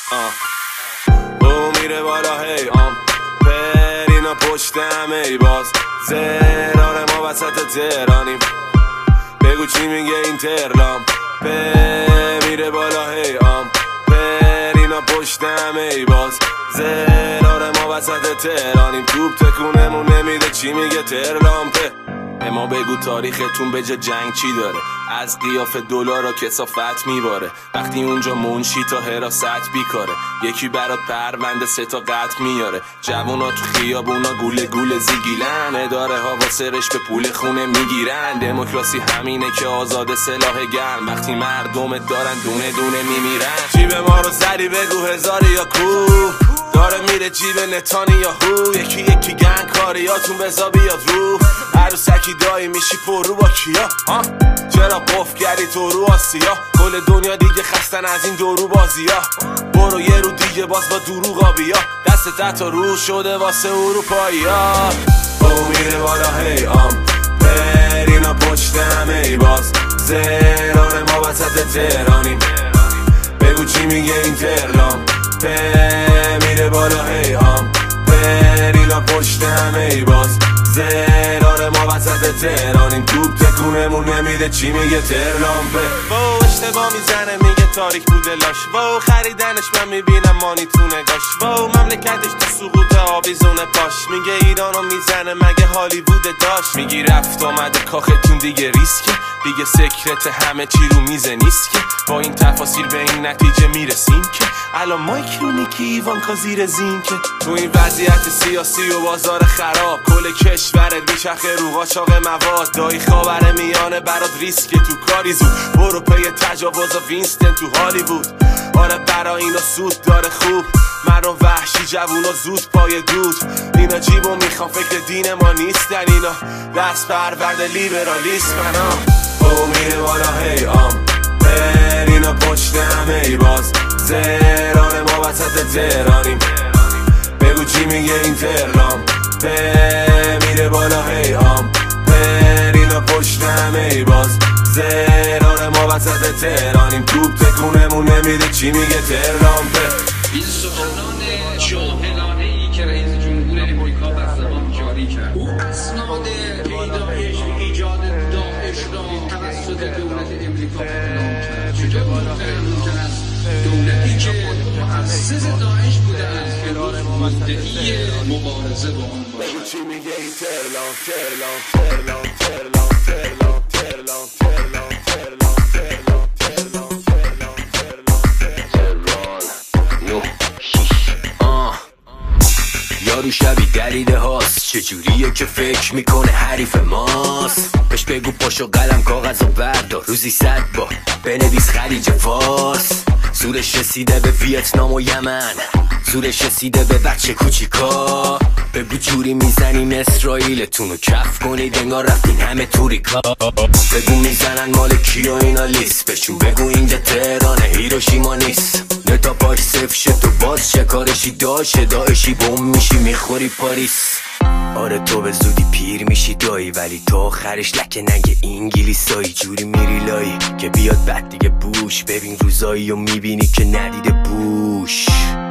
او میره بالا هی پرینا پشتم ای باز زرار ما وسط تهرانیم بگو چی میگه این ترلام میره بالا هی پرینا پشتم ای باز زرار ما وسط تهرانیم توپ تکونمون نمیده چی میگه ترلام اما بگو تاریختون به جا جنگ چی داره از قیاف دلار و کثافت میباره وقتی اونجا منشی تا حراست بیکاره یکی برات پرونده 3 تا قتل میاره جوونا تو خیابونا گوله گوله زیگیلن اداره ها واسه رشد به پول خونه میگیرن دموکراسی همینه که آزاد سلاح گرم وقتی مردمت دارن دونه دونه میمیرن جیب ما رو زدی بگو هزار یا کو داره میره جیب نتانیاهو یکی یکی گنگ کاریاتون بزا بیاد رو عروسکی دایی میشی پرو با کیا چرا قف کردی تو رو آسیا کل دنیا دیگه خستن از این دورو بازیا برو یه رو دیگه باز با دروغا بیا دست تا رو شده واسه اروپایی ها او میره بالا هی پرینا پشتم ای باز زرار ما وسط تهرانیم بگو چی میگه این ترلام میره بالا هی پرینا پشتم ای باز زرار ما وسط تهرانیم توپ تکونمون نمیده چی میگه ترلام و اشتباه میزنه میگه تاریک بوده لاش و خریدنش من میبینم مانی تو نگاش و مملکتش تو سقوط آویزونه پاش میگه ایرانو میزنه مگه هالیوود داشت میگی رفت آمده کاختون دیگه ریسکه دیگه سکرت همه چی رو میزه نیست که با این تفاصیل به این نتیجه میرسیم که الان مایکرونیکی ایوانکا زیر زین که تو این وضعیت سیاسی و بازار خراب کل کشورت میچرخه رو قاچاق مواد دایی خاور میانه برات ریسک تو کاری زود برو پی تجاوز و وینستن تو هالیوود آره برا اینا سود داره خوب مردم وحشی جوونا زود پای دود اینا جیبو میخوان فکر دین ما نیستن اینا دست پرورد لیبرالیسم او میره بالا هی پرینا پشتم ای باز زرار ما وسط تهرانیم بگو چی میگه این ترلام میره بالا هی پرینا پشتم ای باز زرار ما وسط تهرانیم توپ تکونمون نمیده چی میگه ترلام این سخنان جاهلانه ای که رئیس جمهور امریکا بر زبان جاری کرد او اسناد پیدایش ایجاد داعش را توسط دولت امریکا اعلام کرد چطور ممکن است دولتی که مؤسس داعش بوده است که مدعی مبارزه با آن باشد چی میگه این ترلام ترلام ترلام ترلام ترلام ترلام ترلام ترلام ترلام یارو شبی دریده هاست چجوریه که فکر میکنه حریف ماست بهش بگو پاشو قلم کاغذ و بردار روزی 100 بار بنویس خلیج فارس زورش رسیده به ویتنام و یمن زورش رسیده به بچه کوچیکا بگو جوری میزنیم اسرائیلتون رو کف کنید انگار رفتین همه توریکا بگو میزنن مال کیا اینا لیست بشون بگو اینجا تهران هیروشیما نیست نتا پاش صفر شد تو باز چه کارشی داشه داعشی بوم میشی میخوری پاریس آره تو به زودی پیر میشی دایی ولی تو آخرش لکه نگه انگلیسایی جوری میری لایی که بیاد بعد دیگه بوش ببین روزایی و میبینی که ندیده بوش